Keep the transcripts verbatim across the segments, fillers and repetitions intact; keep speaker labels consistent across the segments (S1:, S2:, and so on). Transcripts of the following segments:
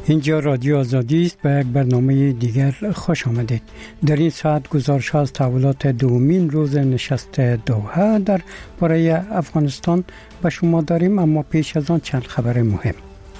S1: اینجا رادیو آزادی است. به یک برنامه دیگر خوش آمدید. در این ساعت گزارش از تحولات دومین روز نشست دوحه در باره افغانستان به شما داریم، اما پیش از آن چند خبر مهم.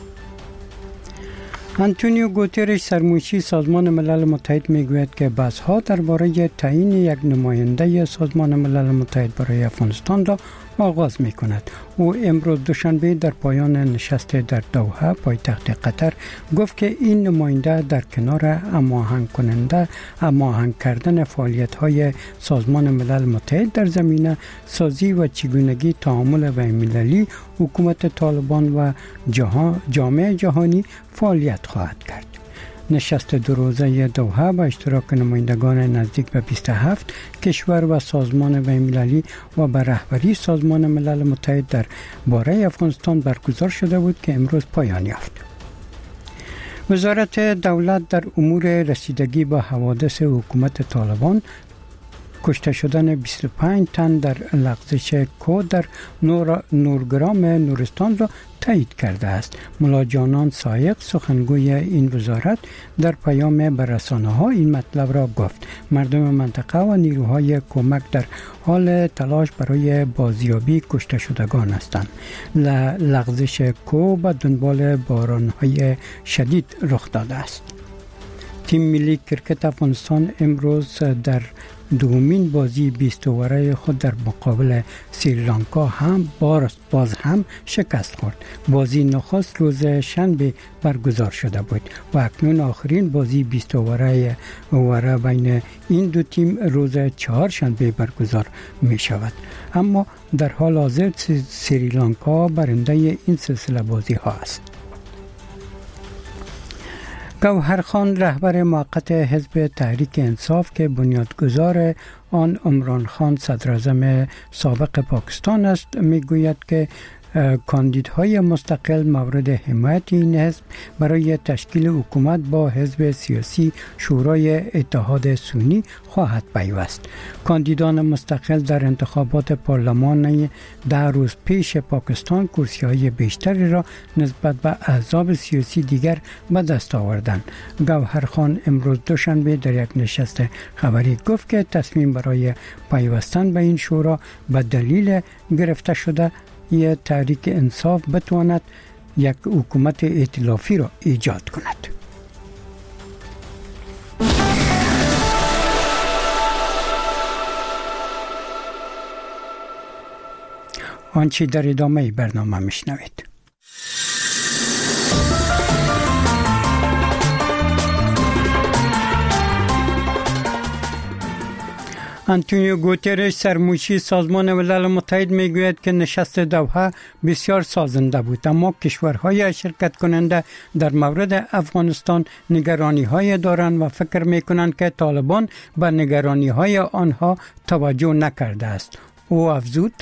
S1: آنتونیو گوترش سرمایه‌ای سازمان ملل متحد میگوید که بحث‌ها درباره تعیین یک نماینده سازمان ملل متحد برای افغانستان را آغاز می‌کند. او امروز دوشنبه در پایان نشست در دوحه پایتخت قطر گفت که این نماینده در کنار هماهنگ کننده هماهنگ کردن فعالیت‌های سازمان ملل متحد در زمینه سازی و چگونگی تعامل بین‌المللی، حکومت طالبان و جهان جامعه جهانی فعالیت خواهد کرد. نشست دو روزه دوحه با اشتراک نمایندگان نزدیک به بیست و هفت کشور و سازمان بین‌المللی و به رهبری سازمان ملل متحد در باره افغانستان برگزار شده بود که امروز پایان یافت. وزارت دولت در امور رسیدگی به حوادث حکومت طالبان کشته شدن بیست و پنج تن در لغزش کو در نور نورگرام نورستان را تایید کرده است. ملا جانان سایق سخنگوی این وزارت در پیام به رسانه‌ها این مطلب را گفت. مردم منطقه و نیروهای کمک در حال تلاش برای بازیابی کشته شدگان هستند. لغزش کو به دنبال باران‌های شدید رخ داده است. تیم ملی کرکت افغانستان امروز در دومین بازی بیست اوره خود در مقابل سریلانکا هم باز هم شکست خورد. بازی نخست روز شنبه برگزار شده بود و اکنون آخرین بازی بیست اوره اوره بین این دو تیم روز چهارشنبه برگزار می شود. اما در حال حاضر سریلانکا برنده این سلسله بازی ها است. گوهرخان رهبر موقت حزب تحریک انصاف که بنیادگذار آن عمران خان صدراعظم سابق پاکستان است میگوید که کاندیدهای مستقل مورد حمایت این حزب برای تشکیل حکومت با حزب سیاسی شورای اتحاد سنی خواهد پیوست. کاندیدان مستقل در انتخابات پارلمانی ده روز پیش پاکستان کرسی‌های بیشتری را نسبت به احزاب سیاسی دیگر به دست آوردند. گوهرخان امروز دوشنبه در یک نشست خبری گفت که تصمیم برای پیوستن به این شورا به دلیل گرفته شده یه تحریک انصاف بتواند یک حکومت ائتلافی را ایجاد کند. آنچه در ادامه برنامه میشنوید. آنتونیو گوترش سرمایه‌ای سازمان ملل متحد میگوید که نشست دوحه بسیار سازنده بود، اما کشورهای شرکت کننده در مورد افغانستان نگرانی‌های دارند و فکر میکنند که طالبان به نگرانی‌های آنها توجه نکرده است. او افزود: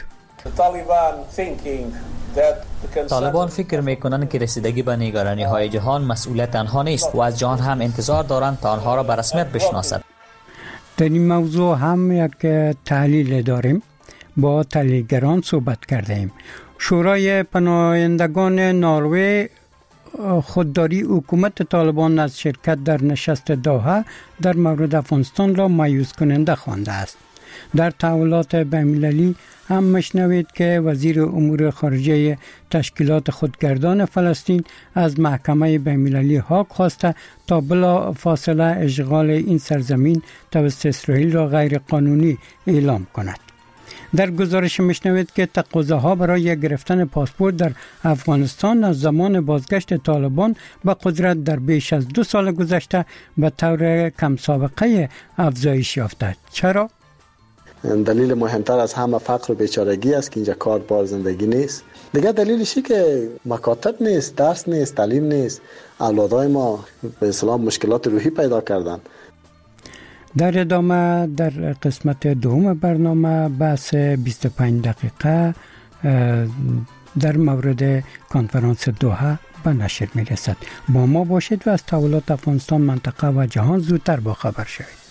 S2: طالبان فکر میکنند که رسیدگی به نگرانی‌های جهان مسئولیت آنها نیست و از جهان هم انتظار دارند تا آنها را به رسمیت بشناسد.
S1: در این موضوع هم یک تحلیل داریم. با تحلیلگران صحبت کردیم. شورای پناهندگان نروژ خودداری حکومت طالبان از شرکت در نشست دوحه در مورد افغانستان را مایوس کننده خوانده است. در تحولات بین‌المللی هم مشنوید که وزیر امور خارجه تشکیلات خودگردان فلسطین از محکمه بین‌المللی هاگ خواسته تا بلا فاصله اشغال این سرزمین توسط اسرائیل را غیر قانونی اعلام کند. در گزارش مشنوید که تقاضاها برای گرفتن پاسپورت در افغانستان از زمان بازگشت طالبان به قدرت در بیش از دو سال گذشته به طور کم سابقه افزایش یافته. چرا؟
S3: دلیل مهمتر از همه فقر و بیچارگی است که اینجا کار بار زندگی نیست. دیگه دلیلشی که مکاتب نیست، درس نیست، تعلیم نیست. اولادای ما به اصطلاح مشکلات روحی پیدا کردن.
S1: در ادامه در قسمت دوم برنامه بحث بیست و پنج دقیقه در مورد کنفرانس دوحه به نشر می رسد. با ما باشید و از تحولات افغانستان، منطقه و جهان زودتر با خبر شوید.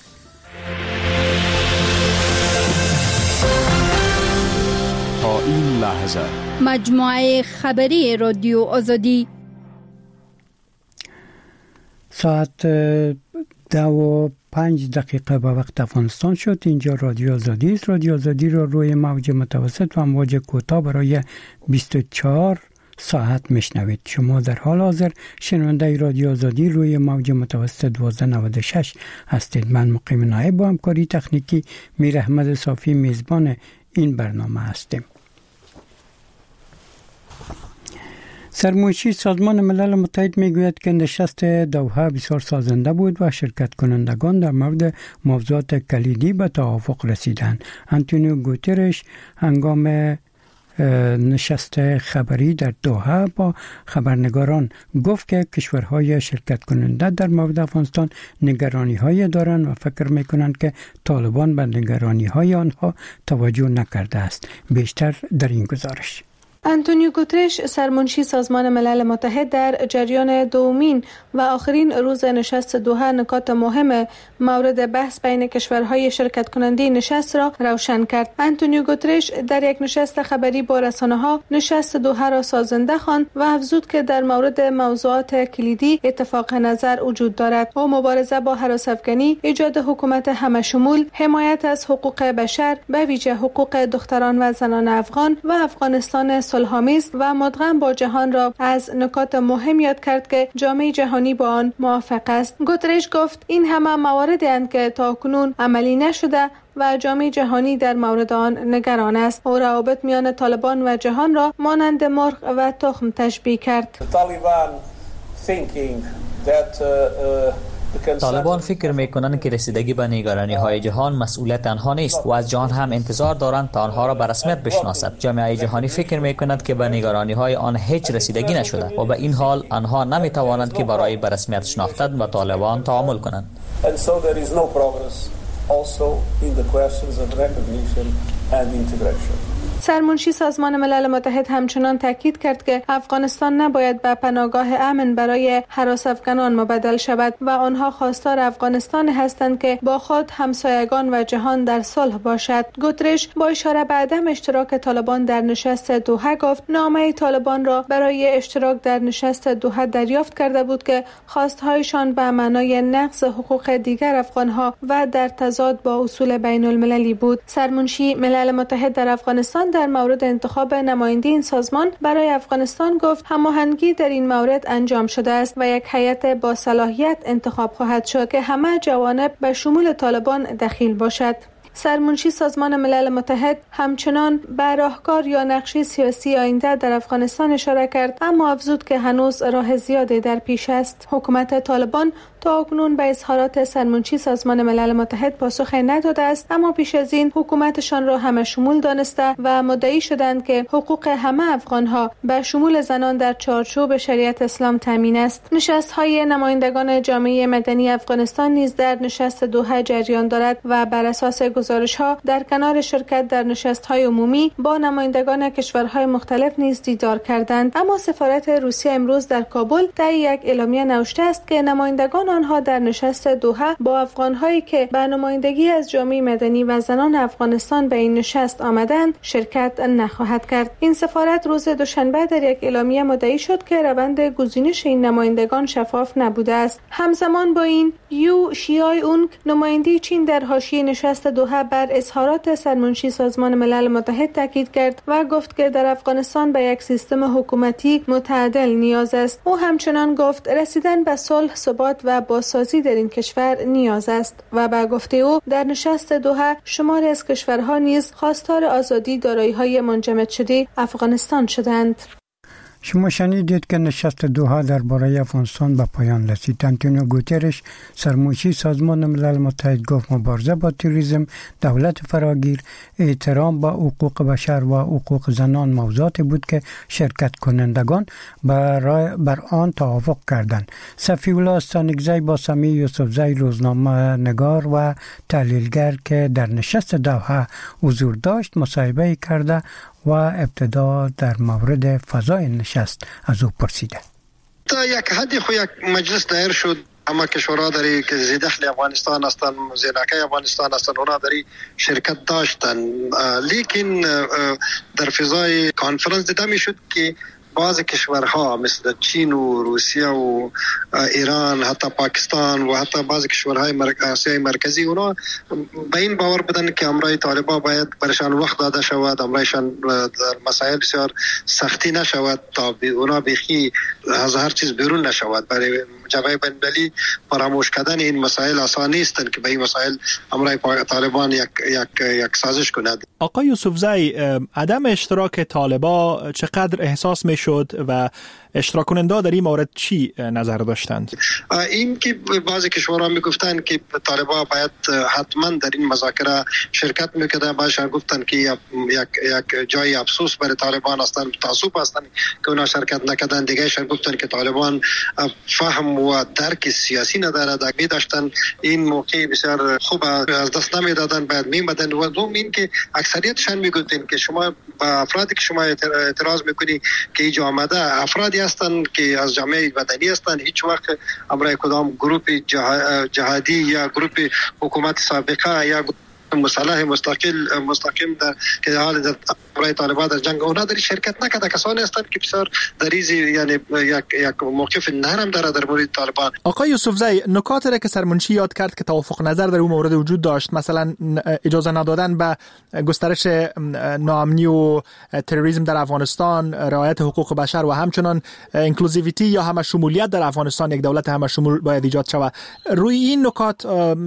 S4: تا این لحظه
S5: مجموعه خبری رادیو آزادی.
S1: ساعت دو و پنج دقیقه به وقت افغانستان شد. اینجا رادیو آزادی است. رادیو آزادی را روی موج متوسط و موج کوتاه برای بیست و چهار ساعت میشنوید. شما در حال حاضر شنونده رادیو آزادی روی موج متوسط دوازده نود و شش هستید. من مقیم نایب با همکاری تکنیکی میر احمد صافی میزبان این برنامه هستیم. سرمنشی سازمان ملل متحد میگوید که نشست دوحه بسیار سازنده بود و شرکت کنندگان در مورد موضوعات کلیدی به توافق رسیدند. آنتونیو گوترش هنگام نشست خبری در دوحه با خبرنگاران گفت که کشورهای شرکت کننده در مورد افغانستان نگرانی های دارند و فکر میکنند که طالبان به نگرانی های آنها توجه نکرده است. بیشتر در این گزارش.
S5: آنتونیو گوترش سرمنشی سازمان ملل متحد در جریان دومین و آخرین روز نشست دوحه نکات مهم مورد بحث بین کشورهای شرکت کننده نشست را روشن کرد. آنتونیو گوترش در یک نشست خبری با رسانه‌ها نشست دوحه را سازنده خواند و افزود که در مورد موضوعات کلیدی اتفاق نظر وجود دارد. او مبارزه با هراس‌افکنی، ایجاد حکومت همه‌شمول، حمایت از حقوق بشر به ویژه حقوق دختران و زنان افغان و افغانستان صلح‌آمیز و مدغم با جهان را از نکات مهم یاد کرد که جامعه جهانی با آن موافق است. گوترش گفت این همه مواردی اند که تاکنون عملی نشده و جامعه جهانی در مورد آن نگران است. او روابط میان طالبان و جهان را مانند مرغ و تخم تشبیه کرد.
S2: طالبان فکر میکنند که رسیدگی به نگرانی های جهان مسئولیت آنها نیست و از جهان هم انتظار دارند تا آنها را به رسمیت بشناسد. جامعه جهانی فکر میکند که به نگرانی های آن هیچ رسیدگی نشده و به این حال آنها نمیتوانند که برای به رسمیت شناختن با طالبان تعامل کنند.
S5: سرمنشی سازمان ملل متحد همچنان تاکید کرد که افغانستان نباید به پناهگاه امن برای هراس‌افکنان مبدل شود و آنها خواستار افغانستان هستند که با خود همسایگان و جهان در صلح باشد. گوترش با اشاره به عدم اشتراک طالبان در نشست دوحه گفت نامه طالبان را برای اشتراک در نشست دوحه دریافت کرده بود که خواستهایشان به معنای نقض حقوق دیگر افغانها و در تضاد با اصول بین المللی بود. سرمنشی ملل متحد در افغانستان در مورد انتخاب نماینده این سازمان برای افغانستان گفت هماهنگی در این مورد انجام شده است و یک هیئت با صلاحیت انتخاب خواهد شد که همه جوانب به شمول طالبان دخیل باشد. سرمنشی سازمان ملل متحد همچنان به راهکار یا نقشه سیاسی آینده در افغانستان اشاره کرد، اما افزود که هنوز راه زیادی در پیش است. حکومت طالبان تا اکنون به اظهارات سرمنشی سازمان ملل متحد پاسخی نداده است، اما پیش از این حکومتشان را همه شمول دانسته و مدعی شدند که حقوق همه افغانها به شمول زنان در چارچوب شریعت اسلام تامین است. نشست‌های نمایندگان جامعه مدنی افغانستان نیز در نشست دوحه جریان دارد و بر اساس گزارش‌ها در کنار شرکت در نشست‌های عمومی با نمایندگان کشورهای مختلف نیز دیدار کردند. اما سفارت روسیه امروز در کابل در یک اعلامیه نوشته است که نمایندگان آنها در نشست دوحه با افغان‌هایی که به نمایندگی از جامعه مدنی و زنان افغانستان به این نشست آمدند شرکت نخواهد کرد. این سفارت روز دوشنبه در یک اعلامیه مدعی شد که روند گزینش این نمایندگان شفاف نبوده است. همزمان با این یو شیای اونگ نماینده چین در حاشیه نشست دوحه بر اظهارات سرمنشی سازمان ملل متحد تاکید کرد و گفت که در افغانستان به یک سیستم حکومتی متعادل نیاز است. او همچنان گفت رسیدن به صلح، ثبات و بازسازی در این کشور نیاز است و به گفته او در نشست دوحه شماری از کشورها نیز خواستار آزادی دارایی‌های منجمد شده افغانستان شدند.
S1: شما شنیدید که نشست دوحه درباره افغانستان به پایان رسید. آنتونیو گوترش سرمنشی سازمان ملل متحد گفت مبارزه با تروریسم، دولت فراگیر، احترام به حقوق بشر و حقوق زنان موضوعاتی بود که شرکت کنندگان بر, بر آن توافق کردند. صفی الله استانکزی با سمی یوسفزی روزنامه نگار و تحلیلگر که در نشست دوحه حضور داشت مصاحبه کرده و ابتدا در مورد فضای نشست از او پرسیده.
S6: تا یک حدی خو یک مجلس دایر شد، اما کشورها داری که زیدخل افغانستان هستن، زیرکای افغانستان هستن، اونا داری شرکت داشتن، لیکن در فضای کانفرنس دیده می شد که بعض کشورها مثل چین و روسیه و ایران، حتی پاکستان و حتی بعض کشورهای آسیای مرکزی، اونا به این باور بودن که امرای طالبان باید برشان وقت داده شود، امرایشان مسائل بسیار سختی نشود تا اونا بیخی از هر چیز بیرون نشود. برای جامعه بین‌المللی فراموش کردن این مسائل آسان نیستند که به این مسائل امرای طالبان یک یک یک سازش کند.
S7: آقای یوسفزئی، عدم اشتراک طالبان چقدر احساس میشد و اشتراک کننده در این مورد چی نظر داشتند؟
S6: این که بعضی کشورها میگفتند که طالبان باید حتما در این مذاکره شرکت میکردن، بعضیشان گفتند که یک یک جای افسوس برای طالبان هستند، تعصب هستند که اونا شرکت نکردن. دیگه‌شان گفتند که طالبان فهم و درک سیاسی ندارد، اگه داشتن این موقع بسیار خوب از دست نمیدادن، بعد میمدن. و دوم این که اکثریتشان میگفتن که شما با افرادی که شما اعتراض میکنی که اینجا آمده افرادی هستند که از جامعه مدنی هستند، هیچ وقت امرای کدام گروپ جهادی یا گروپ حکومت سابقه یا مسلح مستقل مستقیم در که حال در برای طالبان در جنگ اونا در شرکت نکرده، کسانی هستند که بسیار در ریزی یعنی یک یک موقف نرم داره در مورد طالبان.
S7: آقای یوسفزئی، نکاتی را که سرمنشی یاد کرد که توافق نظر در اون مورد وجود داشت، مثلا اجازه ندادن به گسترش ناامنی و تروریسم در افغانستان، رعایت حقوق بشر و همچنان اینکلوزیویتی یا همه شمولیت در افغانستان، یک دولت همه شمول باید ایجاد شود. روی این نکات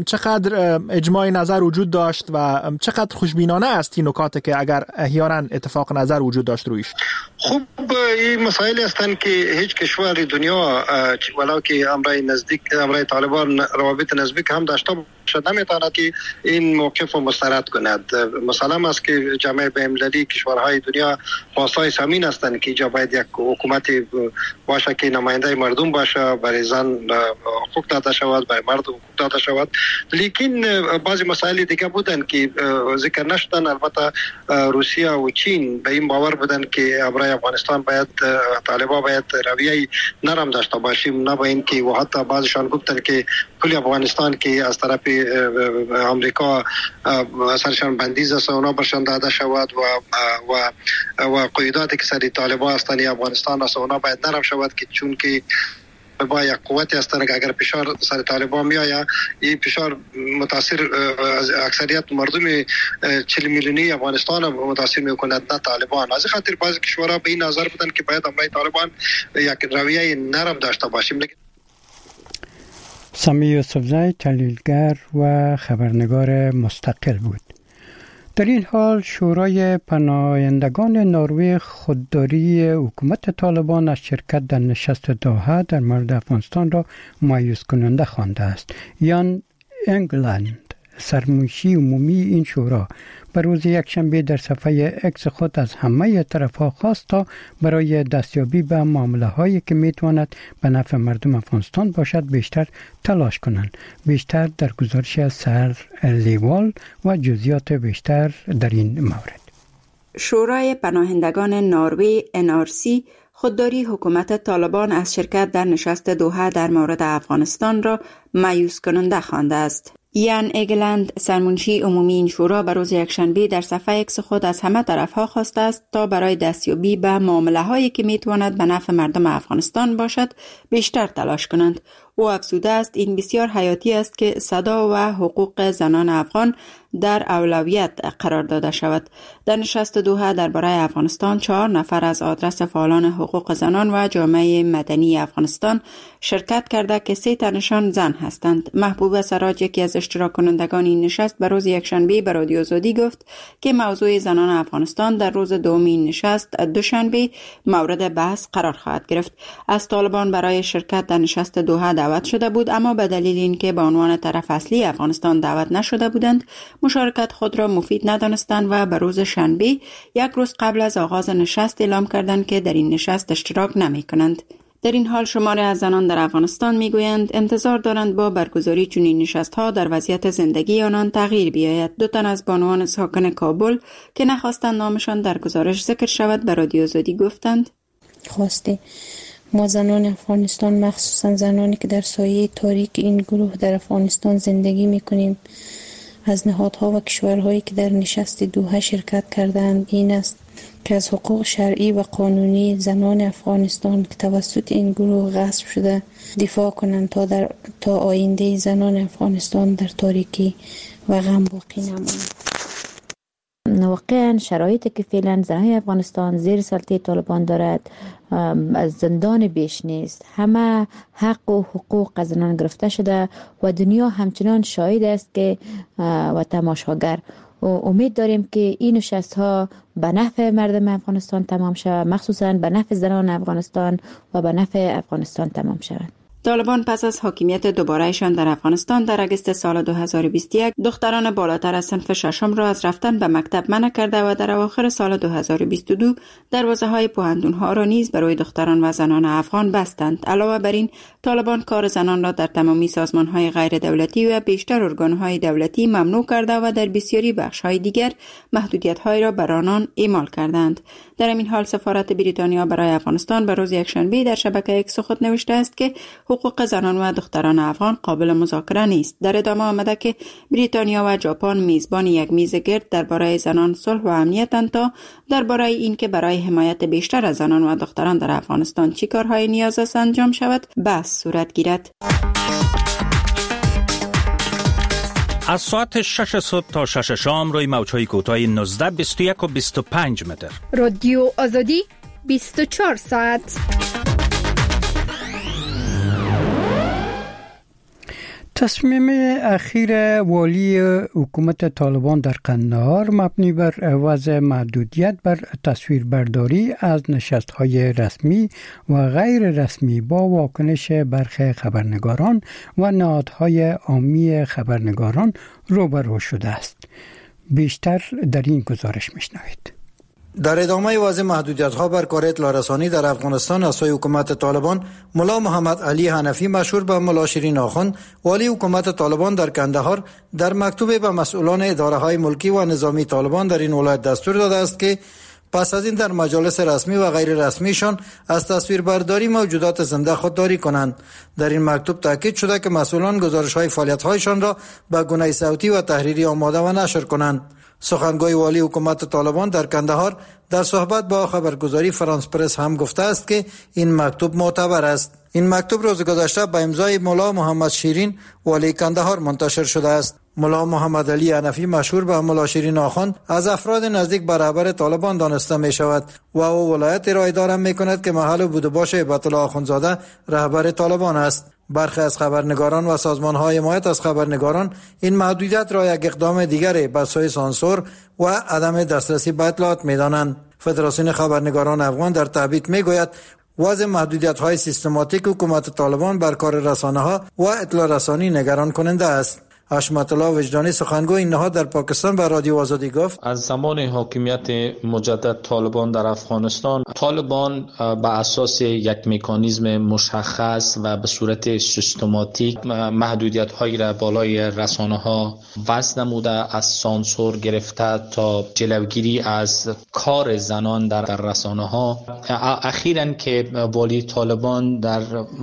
S7: چقدر اجماع نظر وجود داشت و چقدر خوشبینانه است این نکات که اگر احیانا اتفاق نظر وجود داشت رویش؟
S6: خوب، این مسائلی هستند که هیچ کشور دنیا ولو که امرای نزدیک امرای طالبان روابط نزدیک هم داشته شد نمیتواند که این موقف رو مسترد کند. مسلم است که جامعه بین‌المللی کشورهای دنیا پاسای سامین هستند که اینجا باید یک حکومت باشه که نماینده مردم باشه، برای زن حقوق داده شود، برای مرد حقوق داده شود. لیکن بعضی مسائل دیگه بودن که ذکر نشدن. البته روسیه و چین به این باور بودن که امرای افغانستان باید طالبان باید رویه نرم داشته باشیم، نه با این که و حتی بعضیشان گفتن که کل افغانستان که از طرف امریکا سرشان بندیز است اونا برشان داده شود و و و قیوداتی که سر طالبان هستند یا افغانستان است اونا باید نرم شود، که چون که با یک قوتی هستند که اگر فشار سر طالبان میآید این فشار متاثر اکثریت مردم چهل میلیونی افغانستان متاثر میکند، نه طالبان. از خاطر بعضی کشورها به این نظر بودند که باید امرای طالبان یک رویه نرم داشته باشیم.
S1: سامی یوسفزئی تحلیلگر و خبرنگار مستقل بود. در این حال شورای پناهندگان نروژ خودداری حکومت طالبان از شرکت در نشست دوحه در مورد افغانستان را مایوس کننده خوانده است. یان انگلند، سرمنشی عمومی این شورا، به روز یکشنبه در صفحه اکس خود از همه طرف‌ها خواست تا برای دستیابی به معامله‌هایی که می‌تواند به نفع مردم افغانستان باشد بیشتر تلاش کنند. بیشتر در گزارش از سر لیوال و جزئیات بیشتر در این مورد.
S8: شورای پناهندگان نروژ ان آر سی خودداری حکومت طالبان از شرکت در نشست دوحه در مورد افغانستان را مایوس کننده خوانده است. یان ایگلند، سرمنشی عمومی این شورا، به روز یکشنبه در صفحه اکس خود از همه طرف‌ها خواسته است تا برای دستیابی به معامله‌هایی که می‌تواند به نفع مردم افغانستان باشد بیشتر تلاش کنند. او افزوده است این بسیار حیاتی است که صدا و حقوق زنان افغان در اولویت قرار داده شود. در نشست دوحه درباره افغانستان چهار نفر از آدرس فعالان حقوق زنان و جامعه مدنی افغانستان شرکت کرده که سه تنشان زن هستند. محبوبه سراج، یکی از اشتراک کنندگان این نشست، به روز یکشنبه به رادیو آزادی گفت که موضوع زنان افغانستان در روز دوم این نشست دوشنبه مورد بحث قرار خواهد گرفت. از طالبان برای شرکت در نشست دوحه دعوت شده بود، اما به دلیل اینکه به عنوان طرف اصلی افغانستان دعوت نشده بودند مشارکت خود را مفید ندانستند و به روز شنبه یک روز قبل از آغاز نشست اعلام کردند که در این نشست اشتراک نمی کنند. در این حال شماری از زنان در افغانستان میگویند انتظار دارند با برگزاری چنین نشست‌ها در وضعیت زندگی آنان تغییر بیاید. دو تن از بانوان ساکن کابل که نخواستند نامشان در گزارش ذکر شود به رادیو آزادی گفتند
S9: خواسته ما زنان افغانستان، مخصوصا زنانی که در سایه تاریک این گروه در افغانستان زندگی میکنیم، از نهادها و کشورهایی که در نشست دوحه شرکت کردند این است که از حقوق شرعی و قانونی زنان افغانستان که توسط این گروه غصب شده دفاع کنند تا در تا آینده زنان افغانستان در تاریکی و غم باقی نماند.
S10: واقعا شرایطی که فعلا زنان افغانستان زیر سلطه طالبان دارد از زندان بیش نیست. همه حق و حقوق از زنان گرفته شده و دنیا همچنان شاهد است که و تماشاگر. و امید داریم که این نشست ها به نفع مردم افغانستان تمام شود، مخصوصا به نفع زنان افغانستان و به نفع افغانستان تمام شود.
S8: طالبان پس از حاکمیت دوبارهشان در افغانستان در اگست سال دو هزار و بیست و یک دختران بالاتر از صنف ششم را از رفتن به مکتب منع کرده و در اواخر سال دو هزار و بیست و دو دروازه‌های پوهنتون‌ها را نیز برای دختران و زنان افغان بستند. علاوه بر این طالبان کار زنان را در تمامی سازمان‌های غیر دولتی و بیشتر ارگان‌های دولتی ممنوع کرده و در بسیاری بخش‌های دیگر محدودیت‌های را بر آنان اعمال کردند. در این حال سفارت بریتانیا برای افغانستان به روز یکشنبه در شبکه ایکس خود نوشته است که حقوق زنان و دختران افغان قابل مذاکره نیست. در ادامه آمده که بریتانیا و ژاپن میزبان یک میز گرد درباره زنان، صلح و امنیتند تا درباره اینکه برای حمایت بیشتر از زنان و دختران در افغانستان چه کارهای نیاز است انجام شود بحث صورت گیرد.
S11: از ساعت شش صبح تا شش شام روی موج‌های کوتاه نوزده، بیست و یک و بیست و پنج متر.
S12: رادیو آزادی بیست و چهار ساعت.
S1: تصمیم اخیر والی حکومت طالبان در قندهار مبنی بر وضع محدودیت بر تصویربرداری از نشست‌های رسمی و غیر رسمی با واکنش برخی خبرنگاران و نهادهای عامی خبرنگاران روبرو شده است. بیشتر در این گزارش میشنوید.
S13: در ادامه وضع محدودیت‌ها بر کار اطلاع رسانی در افغانستان از سوی حکومت طالبان، ملا محمد علی حنفی مشهور به ملا شیرین آخوند، والی حکومت طالبان در قندهار، در مکتوب به مسئولان اداره‌های ملکی و نظامی طالبان در این ولایت دستور داده است که پس از این در مجالس رسمی و غیر رسمیشان از تصویربرداری موجودات زنده خودداری کنند. در این مکتوب تاکید شده که مسئولان گزارش‌های فعالیت‌هایشان را به گونه صوتی و تحریری آماده و نشر کنند. سخنگوی والی حکومت طالبان در قندهار در صحبت با خبرگزاری فرانس پرس هم گفته است که این مکتوب معتبر است. این مکتوب روز گذشته به امضای ملا محمد شیرین والی قندهار منتشر شده است. ملا محمد علی حنفی مشهور به ملا شیرین آخوند از افراد نزدیک به رهبر طالبان دانسته می شود و او ولایت را اداره می کند که محل بود و باش هیبت الله آخوندزاده رهبر طالبان است. برخی از خبرنگاران و سازمان‌های حمایت از خبرنگاران این محدودیت را یک اقدام دیگر به سوی سانسور و عدم دسترسی به اطلاعات می‌دانند. فدراسیون خبرنگاران افغان در تبییت می‌گوید وضع محدودیت‌های سیستماتیک حکومت طالبان بر کار رسانه‌ها و اطلاع رسانی نگران کننده است. حشمت الله وجدانی سخنگوی این نهاد در پاکستان به رادیو آزادی گفت
S14: از زمان حاکمیت مجدد طالبان در افغانستان، طالبان به اساس یک مکانیزم مشخص و به صورت سیستماتیک محدودیت‌هایی را بالای رسانه‌ها وضع نموده، از سانسور گرفته تا جلوگیری از کار زنان در رسانه‌ها. اخیراً که والی طالبان در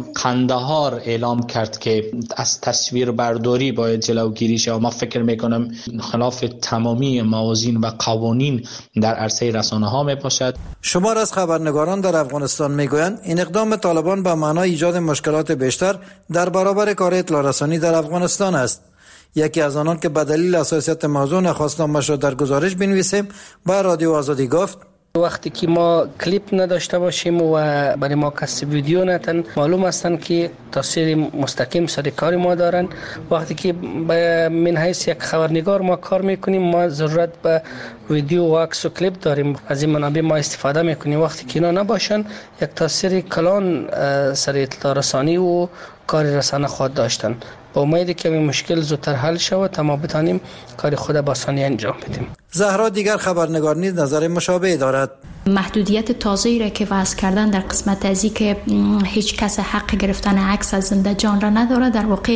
S14: قندهار اعلام کرد که از تصویربرداری باید جلوگیری شود، ما فکر میکنم خلاف تمامی موازین و قوانین در عرصه رسانه ها می باشد.
S13: شمار از خبرنگاران در افغانستان میگویند این اقدام طالبان به معنای ایجاد مشکلات بیشتر در برابر کار اطلاع رسانی در افغانستان است. یکی از آنان که به دلیل حساسیت موضوع نخواستنامش را در گزارش بنویسیم به رادیو آزادی گفت
S15: وقتی که ما کلیپ نداشته باشیم و برای ما کسی ویدیو نتن، معلوم هستند که تاثیر مستقیم سر کار ما دارن. وقتی که به من حیث یک خبرنگار ما کار میکنیم، ما ضرورت به ویدیو و عکس و کلیپ داریم، از این منابع ما استفاده میکنیم. وقتی که اینا نباشن، یک تاثیر کلان سر اطلاع رسانی و کار رسانه خود داشتن. با امیدی که این مشکل زودتر حل شود تا ما بتانیم کار خود با آسانی انجام بدیم.
S13: زهرا دیگر خبرنگار نیز نظر مشابهی دارد.
S16: محدودیت تازه‌ای را که وضع کردن در قسمت ازی که هیچ کس حق گرفتن عکس از زنده جان را نداره، در واقع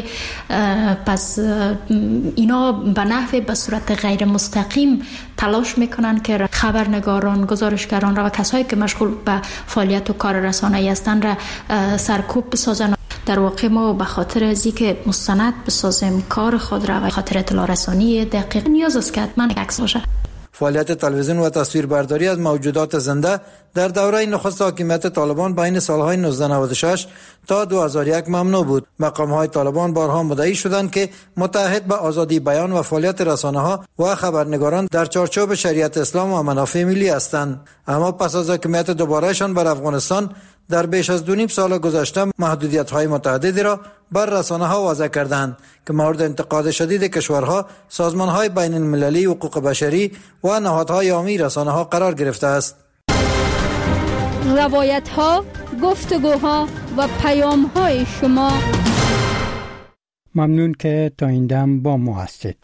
S16: پس اینا به نحو به صورت غیر مستقیم تلاش میکنن که خبرنگاران، گزارشگران را و کسایی که مشغول به فعالیت و کار رسانه‌ای هستند را سرکوب بسازن. در واقع ما به خاطر از اینکه مستند بسازیم کار خود را و خاطر اطلاع رسانی دقیق نیاز است که حتما عکس باشه.
S13: فعالیت تلویزیون و تصویربرداری از موجودات زنده در دوره نخست حاکمیت طالبان بین سالهای نوزده نود و شش تا دو هزار و یک ممنوع بود. مقام‌های طالبان بارها مدعی شدند که متعهد به آزادی بیان و فعالیت رسانه‌ها و خبرنگاران در چارچوب شریعت اسلام و منافع ملی هستند. اما پس از حاکمیت دوبارهشان بر افغانستان در بیش از دو نیم سال گذشته محدودیت‌های متعددی را بر رسانه‌ها وضع کردند که مورد انتقاد شدید کشورها، سازمان‌های بین المللی حقوق بشری و نهادهای عامی رسانه‌ها قرار گرفته است.
S12: روایت‌ها، گفتگوها و پیام‌های شما.
S1: ممنون که تا این دم با ما هستید.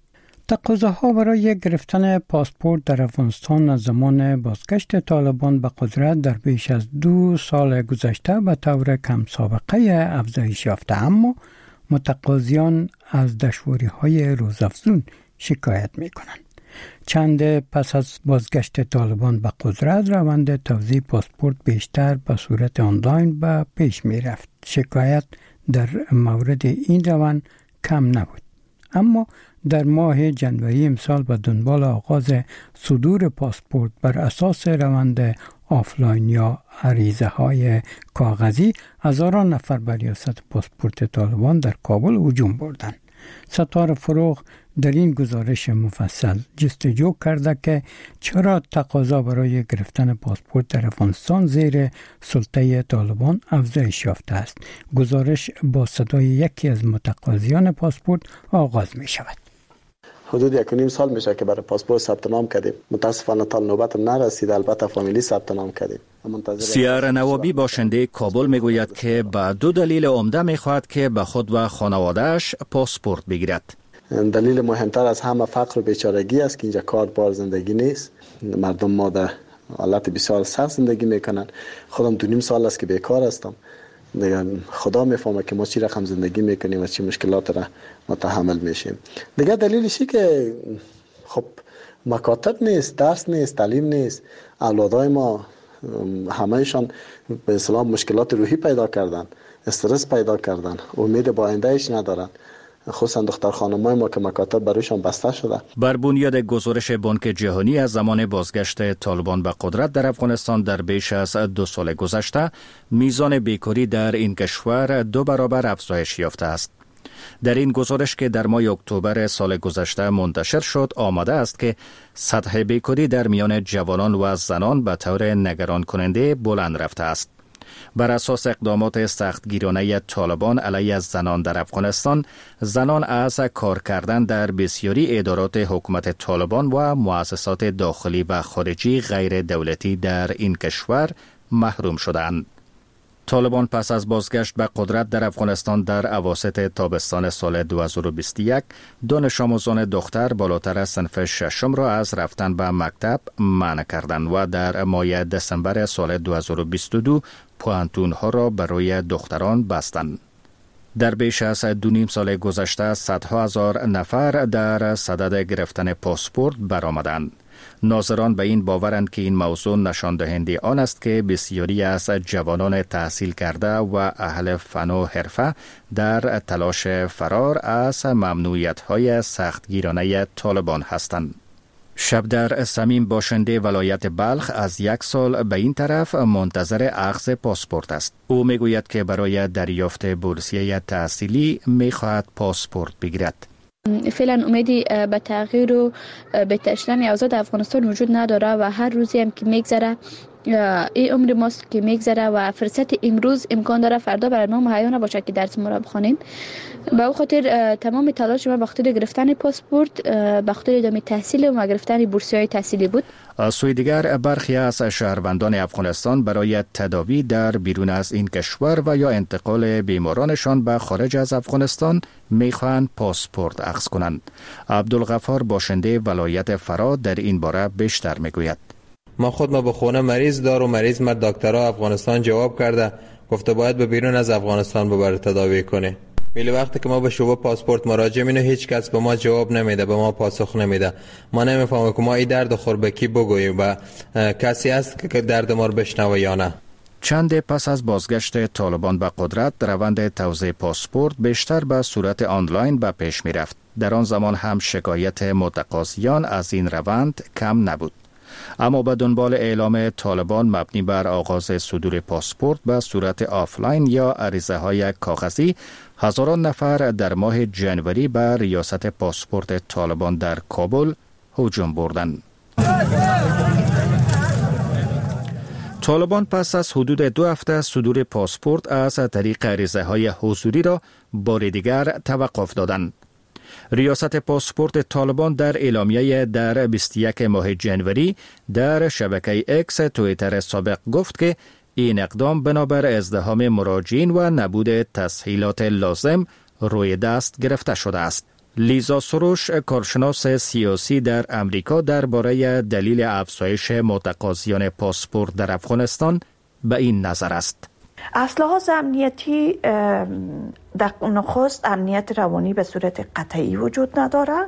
S1: تقاضاها برای گرفتن پاسپورت در افغانستان از زمان بازگشت طالبان به قدرت در بیش از دو سال گذشته به طور کم سابقه افزایش یافته، اما متقاضیان از دشواری‌های روزافزون شکایت می‌کنند. چند پس از بازگشت طالبان به قدرت روند توزیع پاسپورت بیشتر به صورت آنلاین به پیش می‌رفت. شکایت در مورد این روند کم نبود، اما در ماه جنوری امسال به دنبال آغاز صدور پاسپورت بر اساس روند آفلاین یا عریضه های کاغذی هزاران نفر بر ریاست پاسپورت طالبان در کابل هجوم بردند. ستار فروغ در این گزارش مفصل جستجو کرده که چرا تقاضا برای گرفتن پاسپورت در افغانستان زیر سلطه طالبان افزایش یافته است. گزارش با صدای یکی از متقاضیان پاسپورت آغاز می شود.
S3: حدود یک و نیم سال میشه که برای پاسپورت ثبت نام کردیم. متاسفانه تا نوبت نرسید. البته فامیلی ثبت نام کردیم.
S11: سیار نوابی باشنده کابل میگوید که به دو دلیل عمده میخواهد که به خود و خانوادهش پاسپورت بگیرد.
S3: دلیل مهمتر از همه فقر و بیچارگی است که اینجا کار بار زندگی نیست. مردم ما در حالت بسیار سخت زندگی میکنن. خودم دو نیم سال است که بیکار هستم. دیگه خدا میفهمه که ما چی رقم زندگی میکنیم و چی مشکلات را متحمل میشیم. دیگه دلیلشی که خب مکاتب نیست، درس نیست، تعلیم نیست. اولادای ما همهشان به اصطلاح مشکلات روحی پیدا کردن، استرس پیدا کردن، امید با آیندهش ندارن. خصوصا دختر خانمای ما که مکاتب برایشان بسته شده.
S11: بر بنیاد گزارش بانک جهانی از زمان بازگشت طالبان به قدرت در افغانستان در بیش از دو سال گذشته میزان بیکاری در این کشور دو برابر افزایش یافته است. در این گزارش که در ماه اکتبر سال گذشته منتشر شد آمده است که سطح بیکاری در میان جوانان و زنان به طور نگران کننده بلند رفته است. بر اساس اقدامات سختگیرانه طالبان علیه زنان در افغانستان، زنان از کار کردن در بسیاری ادارات حکومت طالبان و مؤسسات داخلی و خارجی غیر دولتی در این کشور محروم شدند. طالبان پس از بازگشت به قدرت در افغانستان در اواسط تابستان سال دو هزار و بیست و یک دانش آموزان دختر بالاتر از صنف ششم را از رفتن به مکتب منع کردند و در ماه دسامبر سال دو هزار و بیست و دو پوهنتون ها را برای دختران بستند. در بیش از دو نیم سال گذشته صدها هزار نفر در صدد گرفتن پاسپورت برآمدند. ناظران به این باورند که این موضوع نشان دهنده آن است که بسیاری از جوانان تحصیل کرده و اهل فن و حرفه در تلاش فرار از ممنوعیت‌های سختگیرانه طالبان هستند. شبدر سمیم باشنده ولایت بلخ از یک سال به این طرف منتظر اخذ پاسپورت است. او میگوید که برای دریافت بورسیه تحصیلی میخواهد پاسپورت بگیرد.
S17: فعلا امیدی به تغییر و به تشدید آزاد افغانستان وجود نداره و هر روزی هم که میگذره این عمر ماست که میگذره و فرصت امروز امکان داره فردا برای ما مهیا نباشه که درس ما را بخوانیم. به او خاطر تمام تلاش ما به خاطر گرفتن پاسپورت، به خاطر ادامه تحصیل و گرفتن بورسیه‌های تحصیلی بود.
S11: از سوی دیگر برخی از شهروندان افغانستان برای تداوی در بیرون از این کشور و یا انتقال بیمارانشان به خارج از افغانستان میخواهند پاسپورت اخذ کنند. عبدالغفار باشنده ولایت فرا در این باره بیشتر میگوید.
S18: ما خود ما به خونه مریض دار و مریض مرد دکترها افغانستان جواب کرده گفته باید به بیرون از افغانستان ببره تداوی کنه. ولی وقتی که ما به شعبه پاسپورت مراجعه می‌کنیم هیچ کس به ما جواب نمیده، به ما پاسخ نمیده. ما نمیفهمیم که ما این درد خور به کی بگوییم و کسی هست که درد ما رو بشنوه یا نه.
S11: چند پس از بازگشت طالبان به قدرت، روند توزیع پاسپورت بیشتر به صورت آنلاین به پیش می رفت. در آن زمان هم شکایت متقاضیان از این روند کم نبود. اما به دنبال اعلام طالبان مبنی بر آغاز صدور پاسپورت به صورت آفلاین یا عریضه های کاغذی، هزاران نفر در ماه جنوری به ریاست پاسپورت طالبان در کابل هجوم بردند. طالبان پس از حدود دو هفته صدور پاسپورت از طریق عریضه های حضوری را بار دیگر توقف دادند. ریاست پاسپورت طالبان در اعلامیه در بیست و یک ماه جنوری در شبکه اکس توییتر سابق گفت که این اقدام بنابر ازدحام مراجعین و نبود تسهیلات لازم روی دست گرفته شده است. لیزا سروش، کارشناس سیاسی در امریکا، درباره دلیل افزایش متقاضیان پاسپورت در افغانستان به این نظر است:
S19: از لحاظ امنیتی در نخست امنیت روانی به صورت قطعی وجود نداره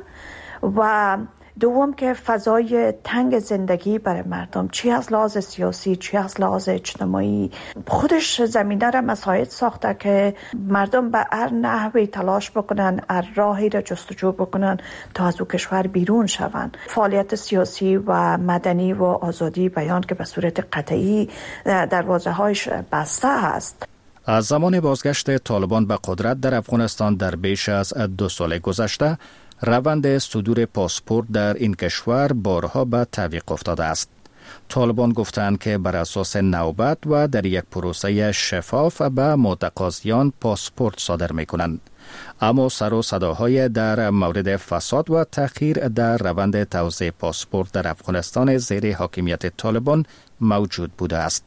S19: و دوم که فضای تنگ زندگی برای مردم، چی از لحاظ سیاسی چی از لحاظ اجتماعی، خودش زمینه را مساعد ساخته که مردم به هر نحوی تلاش بکنن، هر راهی را جستجو بکنن تا از او کشور بیرون شوند. فعالیت سیاسی و مدنی و آزادی بیان که به صورت قطعی دروازه هایش بسته است.
S11: از زمان بازگشت طالبان به قدرت در افغانستان در بیش از دو سال گذشته، روند صدور پاسپورت در این کشور بارها به تعویق افتاده است. طالبان گفتند که بر اساس نوبت و در یک پروسه شفاف به متقاضیان پاسپورت صادر می‌کنند. اما سر و صداهای در مورد فساد و تأخیر در روند توزیع پاسپورت در افغانستان زیر حاکمیت طالبان موجود بوده است.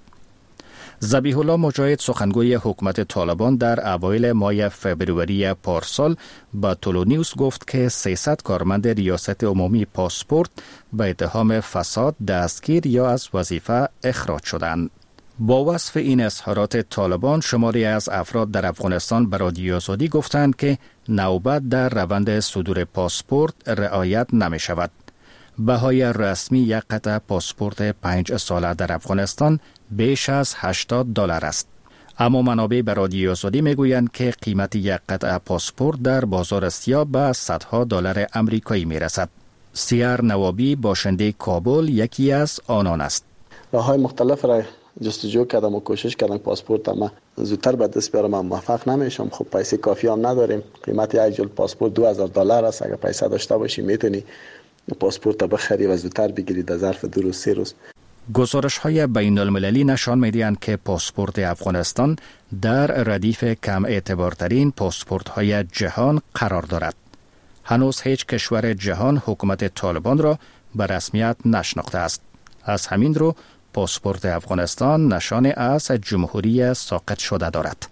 S11: ذبیح الله مجاهد، سخنگوی حکومت طالبان، در اوایل ماه فبروری پارسال با تولو نیوز گفت که سیصد کارمند ریاست عمومی پاسپورت به اتهام فساد دستگیر یا از وظیفه اخراج شدند. با وصف این اظهارات طالبان، شماری از افراد در افغانستان به رادیو آزادی گفتند که نوبت در روند صدور پاسپورت رعایت نمی شود. بهای رسمی یک قطعه پاسپورت پنج ساله در افغانستان بیش از هشتاد دلار است. اما منابع به رادیو آزادی میگویند که قیمت یک قطعه پاسپورت در بازار سیاه به صدها دلار آمریکایی میرسد. سیار نوابی، باشنده کابل، یکی از آنان است.
S3: راههای مختلف را جستجو کردم و کوشش کردم پاسپورت اما زودتر به دست بیارم، اما موفق نمیشم. خب پیسه کافی هم نداریم. قیمت یک جلد پاسپورت دو هزار دلار است. اگر پیسه داشته باشی میتونی پاسپورت را بخری و زودتر بگیری در ظرف دو روز سه روز.
S11: گزارش های بین المللی نشان می‌دهند که پاسپورت افغانستان در ردیف کم اعتبارترین پاسپورت های جهان قرار دارد. هنوز هیچ کشور جهان حکومت طالبان را به رسمیت نشناخته است. از همین رو پاسپورت افغانستان نشان از جمهوری ساقط شده دارد.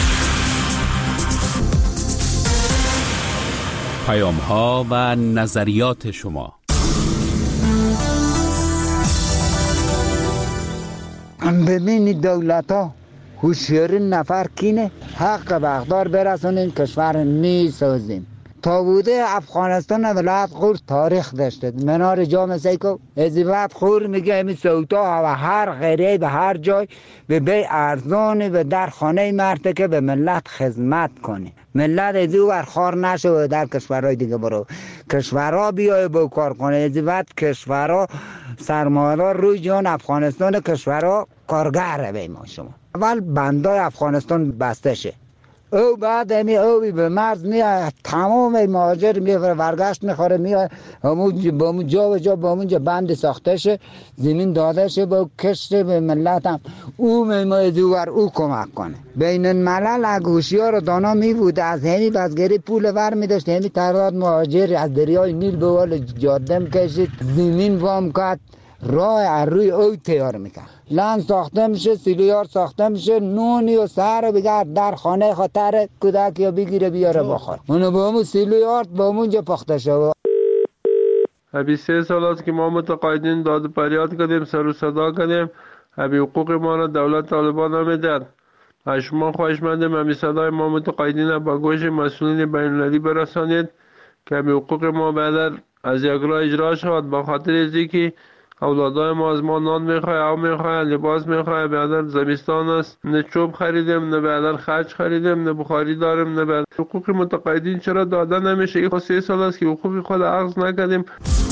S4: پیام ها و نظریات شما.
S20: ببینید دولت ها هوشیاری نفر کینه حق به اقدار برسونین کشور میسازیم. تا بوده افغانستان ولایت خور تاریخ داشته. منار جام سیکو ازیبت خور میگه امی سوتا و هر غیره به هر جای به بی ارزانی و در خانه مرده که به ملت خدمت کنه. ملت ازیو برخار نشه و در کشورهای دیگه برو. کشورها بیای با کار کنه. ازیبت کشورها سرمایه‌دار روی جان افغانستان کشورها کارگر به ما شما. اول بندای افغانستان بسته شه. او بعد امی اوی به مرز میاد تمام مهاجر میفره ورگشت میخوره میاد همون با اون جا و جا با اونجا بند ساخته شه زمین داده شه با کشت به ملت هم او میمای دوار او کمک کنه. بین الملل اگوشی ها رو دانا میبوده از همی بزگری پول ور میداشت همی تعداد مهاجر از دریای نیل به وال جاده کشید زمین وام کرد راه روی او تیار میکرد. لند ساخته میشه، سیلیار ساخته میشه، نونی و سر بگرد در خانه خاطر کودک یا بگیره بیاره بخور. اونو با همون سیلیار با همونجا پخته شد.
S21: ابی سه سال است که ما متقاعدین داد فریاد کردیم، سر و صدا کردیم، ابی حقوق ما را دولت طالبان نمیداد. از شما خواهشمندیم ابی صدای ما متقاعدین با گوش مسئولین بین المللی برسانید که ابی حقوق ما بعد از یک راه اجرا شود. با خاطر ازی که اولادای ما از ما نان میخواه، او میخواه، لباس میخواه. بعدا زمستان است، نه چوب خریدیم، نه بعدا خرج خریدیم، نه بخاری داریم، نه بعد حقوق متقاعدین چرا داده نمیشه؟ این سه سال است که حقوق خود عرض نکردیم.